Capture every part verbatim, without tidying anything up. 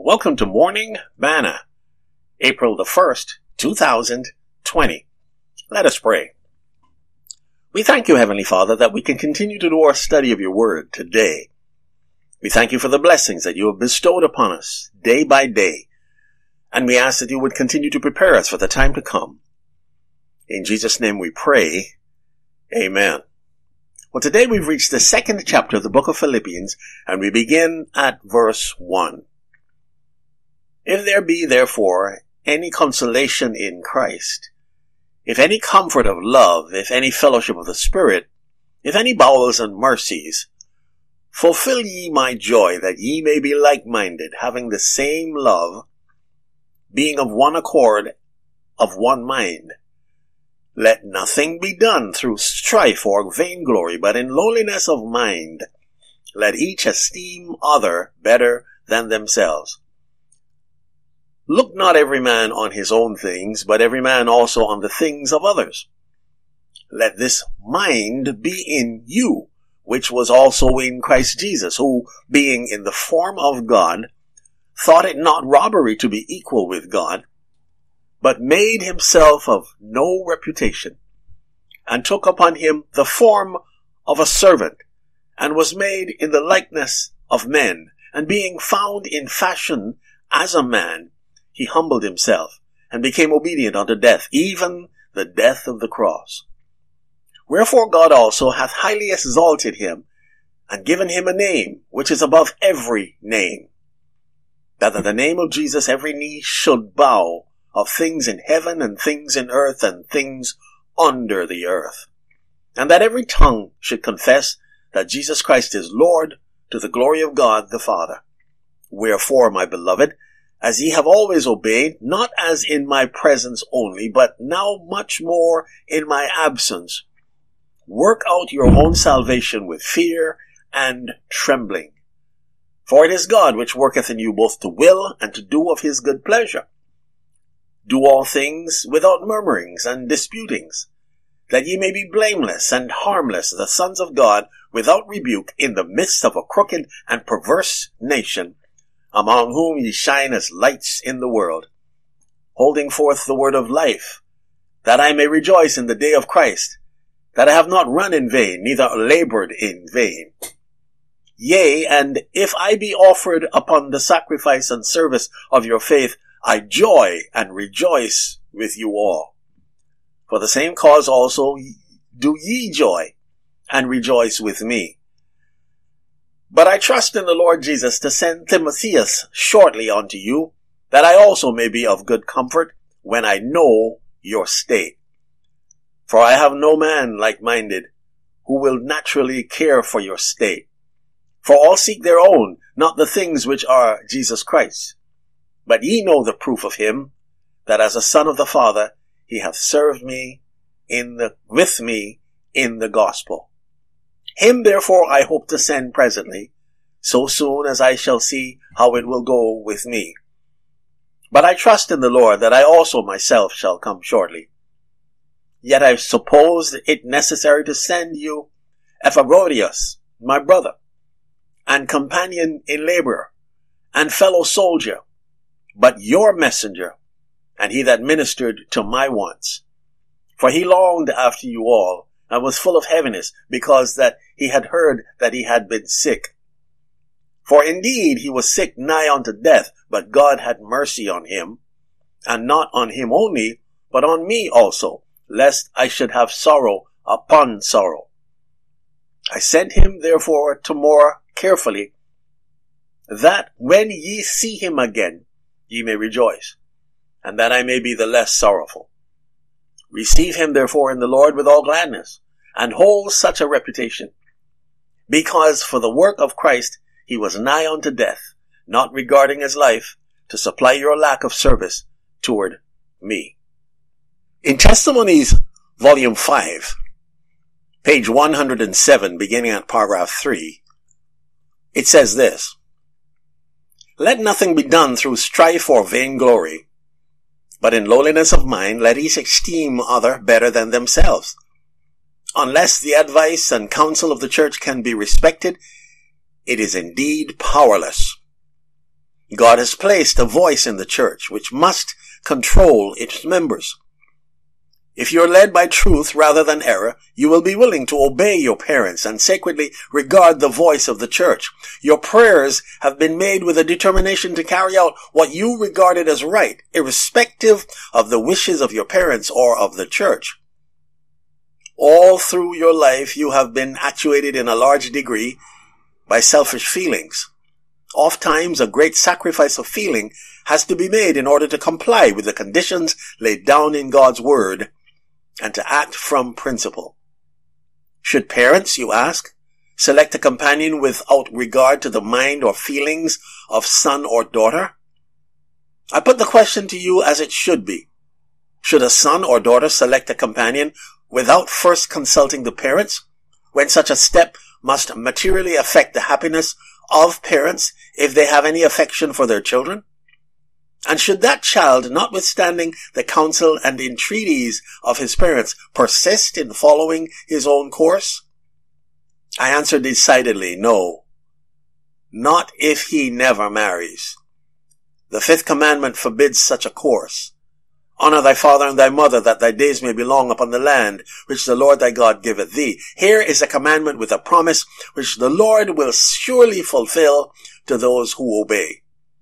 Welcome to Morning Manna, April the first, two thousand twenty. Let us pray. We thank you, Heavenly Father, that we can continue to do our study of your word today. We thank you for the blessings that you have bestowed upon us day by day, and we ask that you would continue to prepare us for the time to come. In Jesus' name we pray. Amen. Well, today we've reached the second chapter of the book of Philippians, and we begin at verse one. If there be, therefore, any consolation in Christ, if any comfort of love, if any fellowship of the Spirit, if any bowels and mercies, fulfill ye my joy, that ye may be like-minded, having the same love, being of one accord, of one mind. Let nothing be done through strife or vainglory, but in lowliness of mind. Let each esteem other better than themselves. Look not every man on his own things, but every man also on the things of others. Let this mind be in you, which was also in Christ Jesus, who, being in the form of God, thought it not robbery to be equal with God, but made himself of no reputation, and took upon him the form of a servant, and was made in the likeness of men, and being found in fashion as a man, he humbled himself, and became obedient unto death, even the death of the cross. Wherefore God also hath highly exalted him, and given him a name which is above every name, that at the name of Jesus every knee should bow, of things in heaven, and things in earth, and things under the earth, and that every tongue should confess that Jesus Christ is Lord, to the glory of God the Father. Wherefore, my beloved, as ye have always obeyed, not as in my presence only, but now much more in my absence, work out your own salvation with fear and trembling. For it is God which worketh in you both to will and to do of his good pleasure. Do all things without murmurings and disputings, that ye may be blameless and harmless, the sons of God, without rebuke, in the midst of a crooked and perverse nation, among whom ye shine as lights in the world, holding forth the word of life, that I may rejoice in the day of Christ, that I have not run in vain, neither labored in vain. Yea, and if I be offered upon the sacrifice and service of your faith, I joy and rejoice with you all. For the same cause also do ye joy and rejoice with me. But I trust in the Lord Jesus to send Timotheus shortly unto you, that I also may be of good comfort when I know your state. For I have no man like-minded, who will naturally care for your state. For all seek their own, not the things which are Jesus Christ. But ye know the proof of him, that as a son of the Father, he hath served me in the, with me in the gospel. Him therefore I hope to send presently, so soon as I shall see how it will go with me. But I trust in the Lord that I also myself shall come shortly. Yet I supposed it necessary to send you Epaphroditus, my brother, and companion in labor, and fellow soldier, but your messenger, and he that ministered to my wants. For he longed after you all, and was full of heaviness, because that he had heard that he had been sick. For indeed he was sick nigh unto death, but God had mercy on him, and not on him only, but on me also, lest I should have sorrow upon sorrow. I sent him therefore to more carefully, that when ye see him again, ye may rejoice, and that I may be the less sorrowful. Receive him therefore in the Lord with all gladness, and hold such a reputation, because for the work of Christ he was nigh unto death, not regarding his life, to supply your lack of service toward me. In Testimonies, Volume five, page one hundred seven, beginning at paragraph three, it says this: Let nothing be done through strife or vainglory, but in lowliness of mind let each esteem other better than themselves. Unless the advice and counsel of the church can be respected, it is indeed powerless. God has placed a voice in the church which must control its members. If you are led by truth rather than error, you will be willing to obey your parents and sacredly regard the voice of the church. Your prayers have been made with a determination to carry out what you regarded as right, irrespective of the wishes of your parents or of the church. All through your life, you have been actuated in a large degree by selfish feelings. Oftentimes, a great sacrifice of feeling has to be made in order to comply with the conditions laid down in God's word and to act from principle. Should parents, you ask, select a companion without regard to the mind or feelings of son or daughter? I put the question to you as it should be. Should a son or daughter select a companion without first consulting the parents, when such a step must materially affect the happiness of parents if they have any affection for their children? And should that child, notwithstanding the counsel and entreaties of his parents, persist in following his own course? I answer decidedly, no. Not if he never marries. The fifth commandment forbids such a course. Honor thy father and thy mother, that thy days may be long upon the land which the Lord thy God giveth thee. Here is a commandment with a promise which the Lord will surely fulfill to those who obey.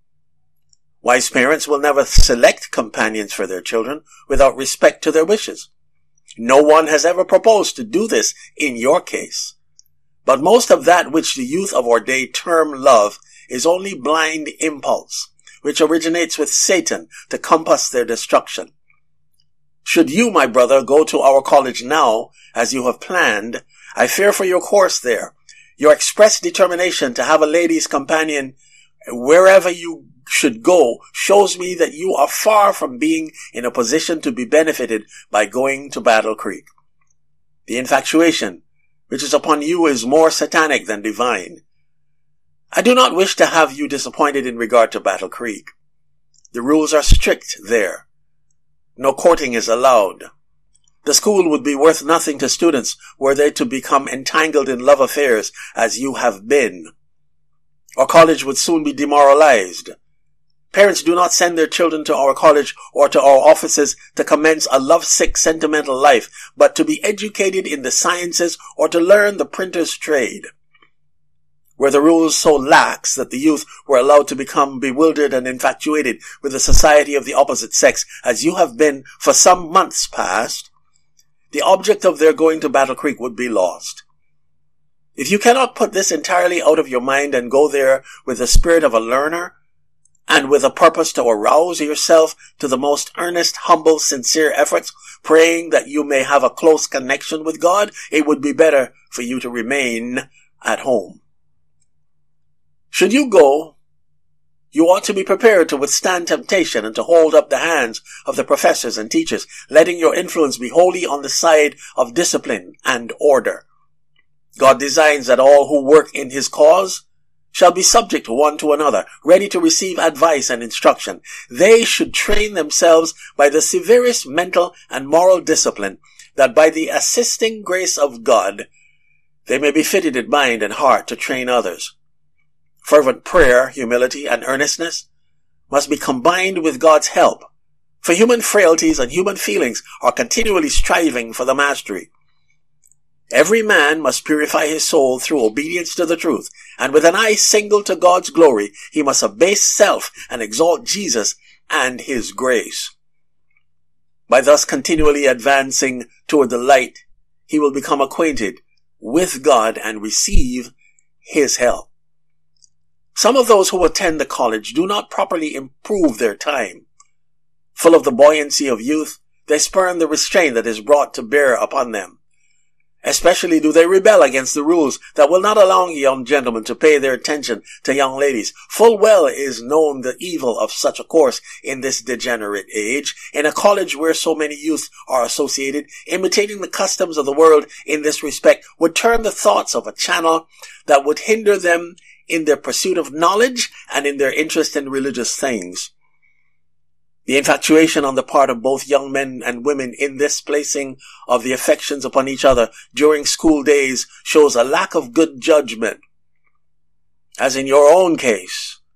Wise parents will never select companions for their children without respect to their wishes. No one has ever proposed to do this in your case. But most of that which the youth of our day term love is only blind impulse, which originates with Satan to compass their destruction. Should you, my brother, go to our college now, as you have planned, I fear for your course there. Your express determination to have a lady's companion wherever you should go shows me that you are far from being in a position to be benefited by going to Battle Creek. The infatuation which is upon you is more satanic than divine. I do not wish to have you disappointed in regard to Battle Creek. The rules are strict there. No courting is allowed. The school would be worth nothing to students were they to become entangled in love affairs as you have been. Our college would soon be demoralized. Parents do not send their children to our college or to our offices to commence a lovesick sentimental life, but to be educated in the sciences or to learn the printer's trade. Were the rules so lax that the youth were allowed to become bewildered and infatuated with the society of the opposite sex, as you have been for some months past, the object of their going to Battle Creek would be lost. If you cannot put this entirely out of your mind and go there with the spirit of a learner, and with a purpose to arouse yourself to the most earnest, humble, sincere efforts, praying that you may have a close connection with God, it would be better for you to remain at home. Should you go, you ought to be prepared to withstand temptation and to hold up the hands of the professors and teachers, letting your influence be wholly on the side of discipline and order. God designs that all who work in his cause shall be subject one to another, ready to receive advice and instruction. They should train themselves by the severest mental and moral discipline, that by the assisting grace of God, they may be fitted in mind and heart to train others. Fervent prayer, humility, and earnestness must be combined with God's help, for human frailties and human feelings are continually striving for the mastery. Every man must purify his soul through obedience to the truth, and with an eye single to God's glory, he must abase self and exalt Jesus and his grace. By thus continually advancing toward the light, he will become acquainted with God and receive his help. Some of those who attend the college do not properly improve their time. Full of the buoyancy of youth, they spurn the restraint that is brought to bear upon them. Especially do they rebel against the rules that will not allow young gentlemen to pay their attention to young ladies. Full well is known the evil of such a course in this degenerate age. In a college where so many youth are associated, imitating the customs of the world in this respect would turn the thoughts of a channel that would hinder them in their pursuit of knowledge and in their interest in religious things. The infatuation on the part of both young men and women in this placing of the affections upon each other during school days shows a lack of good judgment. As in your own case,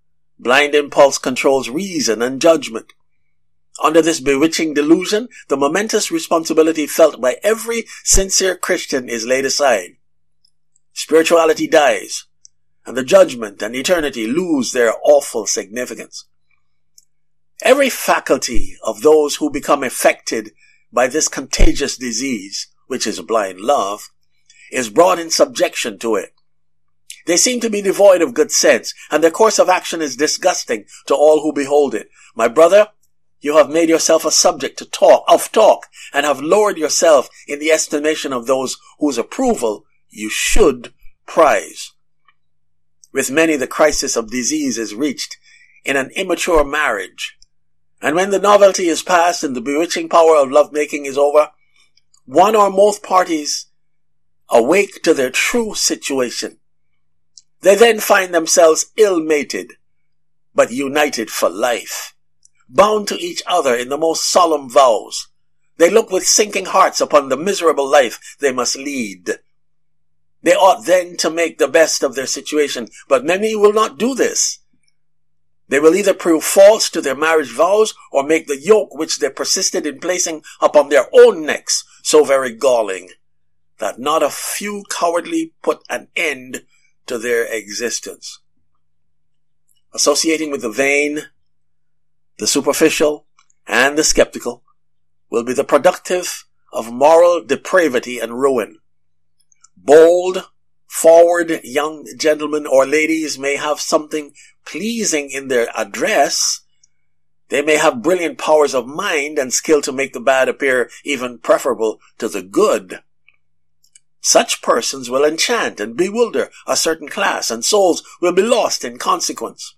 Blind impulse controls reason and judgment. Under this bewitching delusion, the momentous responsibility felt by every sincere Christian is laid aside. Spirituality dies, and the judgment and eternity lose their awful significance. Every faculty of those who become affected by this contagious disease, which is blind love, is brought in subjection to it. They seem to be devoid of good sense, and their course of action is disgusting to all who behold it. My brother, you have made yourself a subject to talk, of talk, and have lowered yourself in the estimation of those whose approval you should prize. With many, the crisis of disease is reached in an immature marriage. And when the novelty is past and the bewitching power of lovemaking is over, one or both parties awake to their true situation. They then find themselves ill-mated, but united for life, bound to each other in the most solemn vows. They look with sinking hearts upon the miserable life they must lead. They ought then to make the best of their situation, but many will not do this. They will either prove false to their marriage vows or make the yoke which they persisted in placing upon their own necks so very galling that not a few cowardly put an end to their existence. Associating with the vain, the superficial, and the skeptical will be the productive of moral depravity and ruin. Bold, forward young gentlemen or ladies may have something pleasing in their address. They may have brilliant powers of mind and skill to make the bad appear even preferable to the good. Such persons will enchant and bewilder a certain class, and souls will be lost in consequence.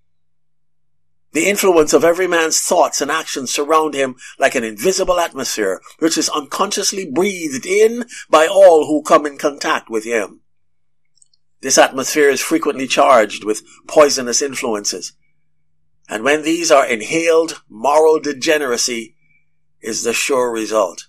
The influence of every man's thoughts and actions surround him like an invisible atmosphere, which is unconsciously breathed in by all who come in contact with him. This atmosphere is frequently charged with poisonous influences, and when these are inhaled, moral degeneracy is the sure result.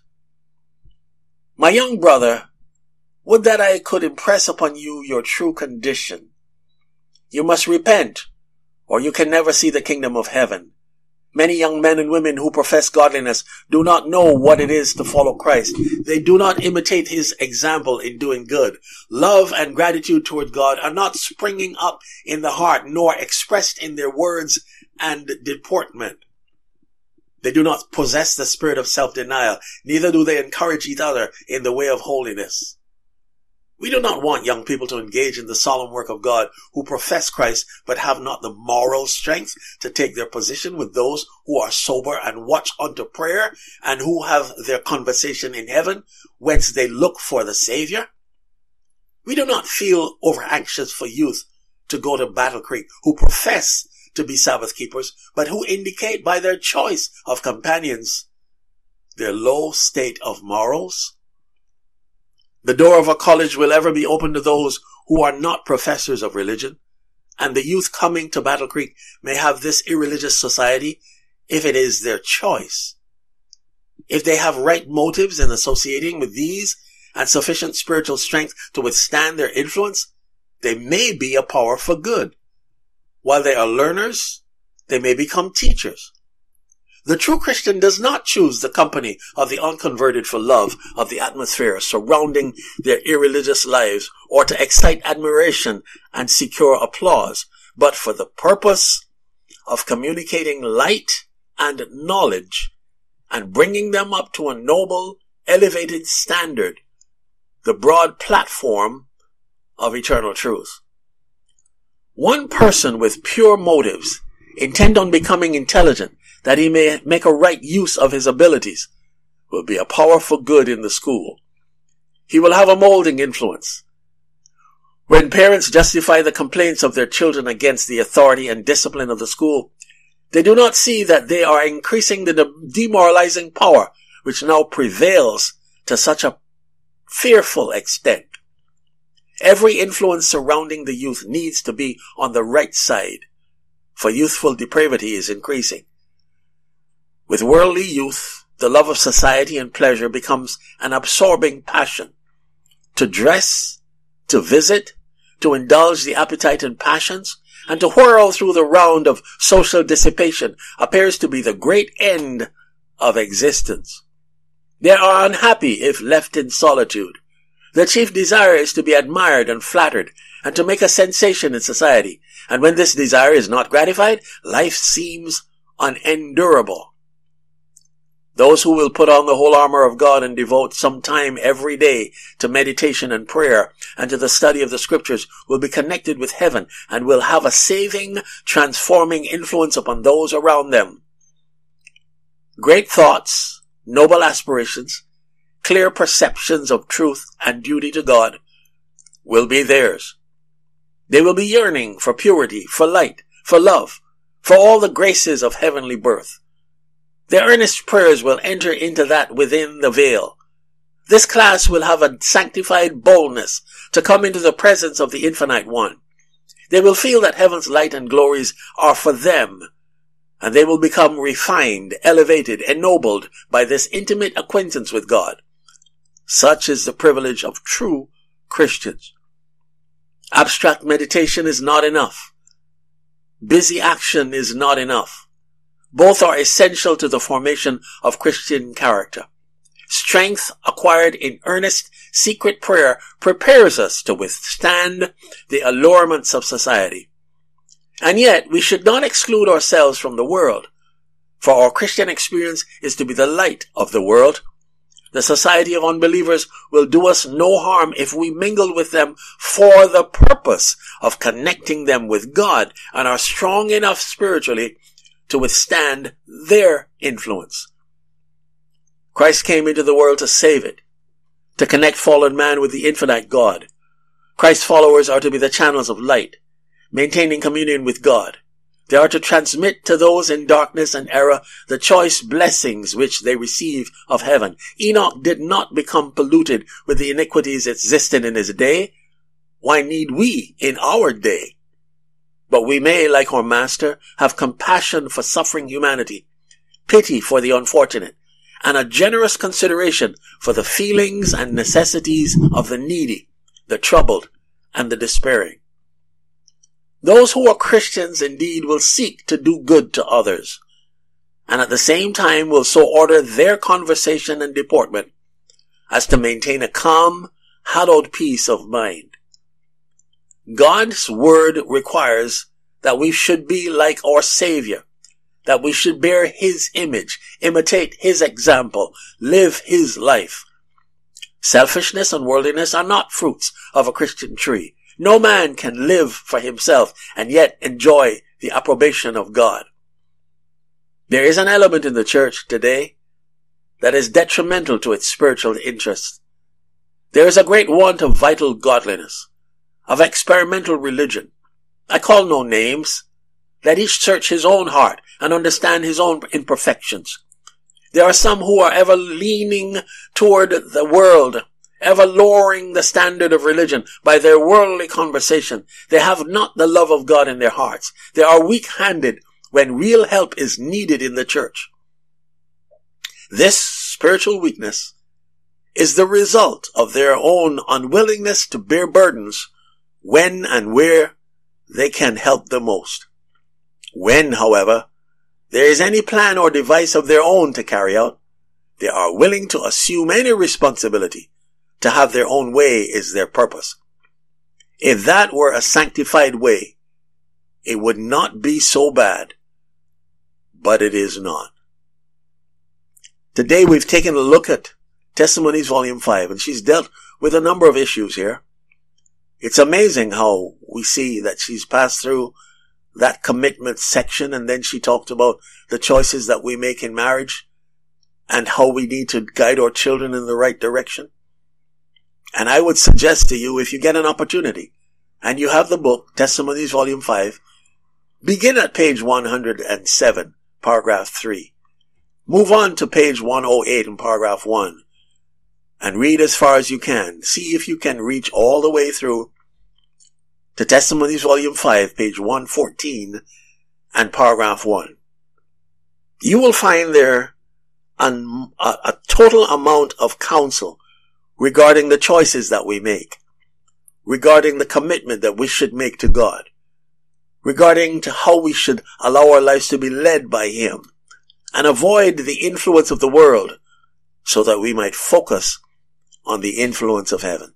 My young brother, would that I could impress upon you your true condition. You must repent, or you can never see the kingdom of heaven. Many young men and women who profess godliness do not know what it is to follow Christ. They do not imitate his example in doing good. Love and gratitude toward God are not springing up in the heart, nor expressed in their words and deportment. They do not possess the spirit of self-denial, neither do they encourage each other in the way of holiness. We do not want young people to engage in the solemn work of God who profess Christ but have not the moral strength to take their position with those who are sober and watch unto prayer and who have their conversation in heaven, whence they look for the Savior. We do not feel over anxious for youth to go to Battle Creek who profess to be Sabbath keepers, but who indicate by their choice of companions their low state of morals. The door of a college will ever be open to those who are not professors of religion, and the youth coming to Battle Creek may have this irreligious society if it is their choice. If they have right motives in associating with these and sufficient spiritual strength to withstand their influence, they may be a power for good. While they are learners, they may become teachers. The true Christian does not choose the company of the unconverted for love of the atmosphere surrounding their irreligious lives or to excite admiration and secure applause, but for the purpose of communicating light and knowledge and bringing them up to a noble, elevated standard, the broad platform of eternal truth. One person with pure motives, intent on becoming intelligent, that he may make a right use of his abilities, will be a power for good in the school. He will have a molding influence. When parents justify the complaints of their children against the authority and discipline of the school, they do not see that they are increasing the demoralizing power which now prevails to such a fearful extent. Every influence surrounding the youth needs to be on the right side, for youthful depravity is increasing. With worldly youth, the love of society and pleasure becomes an absorbing passion. To dress, to visit, to indulge the appetite and passions, and to whirl through the round of social dissipation appears to be the great end of existence. They are unhappy if left in solitude. Their chief desire is to be admired and flattered, and to make a sensation in society. And when this desire is not gratified, life seems unendurable. Those who will put on the whole armor of God and devote some time every day to meditation and prayer and to the study of the scriptures will be connected with heaven and will have a saving, transforming influence upon those around them. Great thoughts, noble aspirations, clear perceptions of truth and duty to God will be theirs. They will be yearning for purity, for light, for love, for all the graces of heavenly birth. Their earnest prayers will enter into that within the veil. This class will have a sanctified boldness to come into the presence of the Infinite One. They will feel that heaven's light and glories are for them, and they will become refined, elevated, ennobled by this intimate acquaintance with God. Such is the privilege of true Christians. Abstract meditation is not enough. Busy action is not enough. Both are essential to the formation of Christian character. Strength acquired in earnest, secret prayer prepares us to withstand the allurements of society. And yet, we should not exclude ourselves from the world, for our Christian experience is to be the light of the world. The society of unbelievers will do us no harm if we mingle with them for the purpose of connecting them with God and are strong enough spiritually to withstand their influence. Christ came into the world to save it, to connect fallen man with the infinite God. Christ's followers are to be the channels of light, maintaining communion with God. They are to transmit to those in darkness and error the choice blessings which they receive of heaven. Enoch did not become polluted with the iniquities existing in his day. Why need we in our day? But we may, like our Master, have compassion for suffering humanity, pity for the unfortunate, and a generous consideration for the feelings and necessities of the needy, the troubled, and the despairing. Those who are Christians indeed will seek to do good to others, and at the same time will so order their conversation and deportment as to maintain a calm, hallowed peace of mind. God's word requires that we should be like our Savior, that we should bear His image, imitate His example, live His life. Selfishness and worldliness are not fruits of a Christian tree. No man can live for himself and yet enjoy the approbation of God. There is an element in the church today that is detrimental to its spiritual interests. There is a great want of vital godliness, of experimental religion. I call no names. Let each search his own heart and understand his own imperfections. There are some who are ever leaning toward the world, ever lowering the standard of religion by their worldly conversation. They have not the love of God in their hearts. They are weak-handed when real help is needed in the church. This spiritual weakness is the result of their own unwillingness to bear burdens when and where they can help the most. When, however, there is any plan or device of their own to carry out, they are willing to assume any responsibility. To have their own way is their purpose. If that were a sanctified way, it would not be so bad. But it is not. Today we've taken a look at Testimonies Volume five, and she's dealt with a number of issues here. It's amazing how we see that she's passed through that commitment section, and then she talked about the choices that we make in marriage and how we need to guide our children in the right direction. And I would suggest to you, if you get an opportunity and you have the book, Testimonies Volume five, begin at page one hundred seven, paragraph three. Move on to page one oh eight in paragraph one and read as far as you can. See if you can reach all the way through to Testimonies Volume five, page one fourteen and paragraph one. You will find there an, a, a total amount of counsel regarding the choices that we make, regarding the commitment that we should make to God, regarding to how we should allow our lives to be led by Him and avoid the influence of the world so that we might focus on the influence of heaven.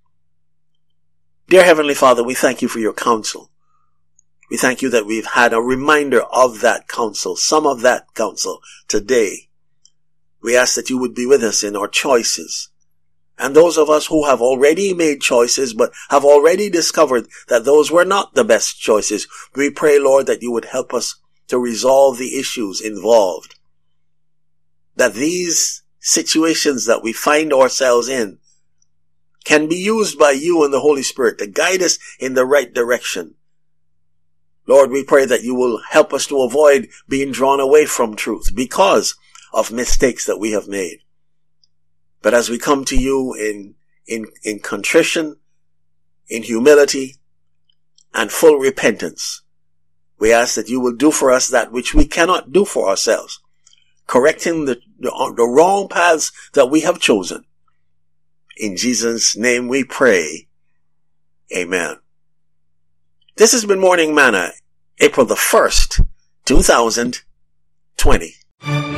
Dear Heavenly Father, we thank you for your counsel. We thank you that we've had a reminder of that counsel, some of that counsel today. We ask that you would be with us in our choices. And those of us who have already made choices but have already discovered that those were not the best choices, we pray, Lord, that you would help us to resolve the issues involved. That these situations that we find ourselves in can be used by you and the Holy Spirit to guide us in the right direction. Lord, we pray that you will help us to avoid being drawn away from truth because of mistakes that we have made. But as we come to you in, in, in contrition, in humility, and full repentance, we ask that you will do for us that which we cannot do for ourselves, correcting the, the, the wrong paths that we have chosen. In Jesus' name we pray. Amen. This has been Morning Manna, April the first, two thousand twenty.